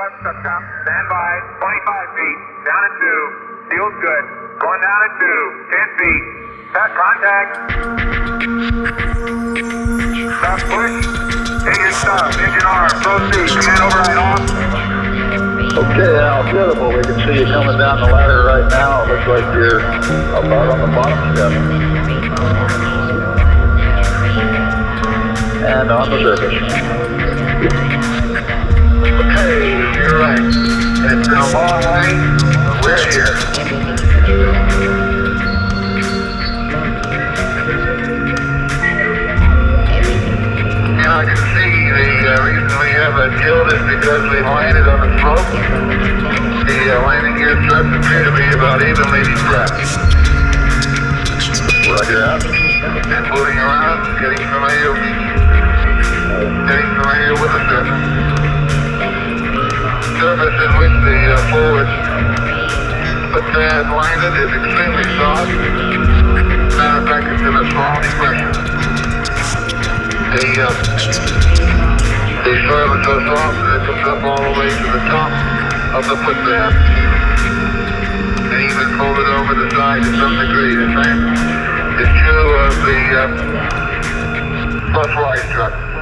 left stop. Stand by. 25 feet. Down at 2. Feels good. Going down at 2. 10 feet. Stop contact. Stop push. Take your stop. Engine arm. Proceed. Command override off. Okay, Al, beautiful. We can see you coming down the ladder right now. It looks like you're about on the bottom step. And on the surface. Okay, you're right. It's been a long way, but we're here. And I can see the reason we haven't killed is because we landed on the slope. The landing gear struts appear to be about evenly strapped. Roger out. And moving around, getting familiar with the surface. Surface in which the forward foot has landed is extremely soft. Matter of fact, it's in a small depression. The soil is so soft that it comes up all the way to the top of the footpath. And even folded over the side to some degree. The same is true of the bus rise truck.